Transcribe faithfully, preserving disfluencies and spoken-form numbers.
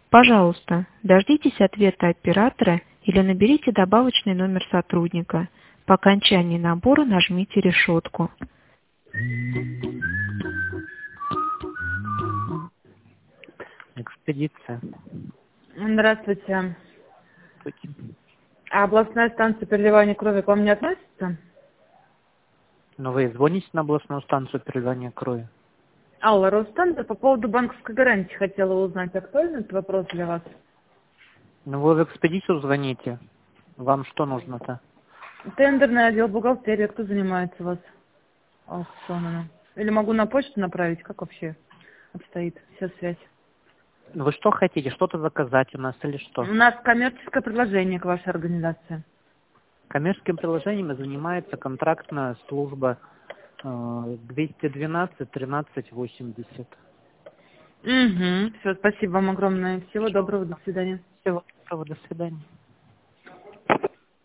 Пожалуйста, дождитесь ответа оператора или наберите добавочный номер сотрудника. По окончании набора нажмите решетку. Экспедиция. Здравствуйте. Здравствуйте. А областная станция переливания крови к вам не относится? Но вы звоните на областную станцию переливания крови? Алла, Росстандартер, по поводу банковской гарантии хотела узнать. Актуальный этот вопрос для вас? Ну вы в экспедицию звоните. Вам что нужно-то? Тендерный отдел бухгалтерии. Кто занимается у вас аукционами? Или могу на почту направить? Как вообще обстоит вся связь? Вы что хотите? Что-то заказать у нас или что? У нас коммерческое предложение к вашей организации. Коммерческим приложением занимается контрактная служба э, двести двенадцать тринадцать восемьдесят. Угу. Все, спасибо вам огромное. Всего доброго, до свидания. Всего доброго, до свидания.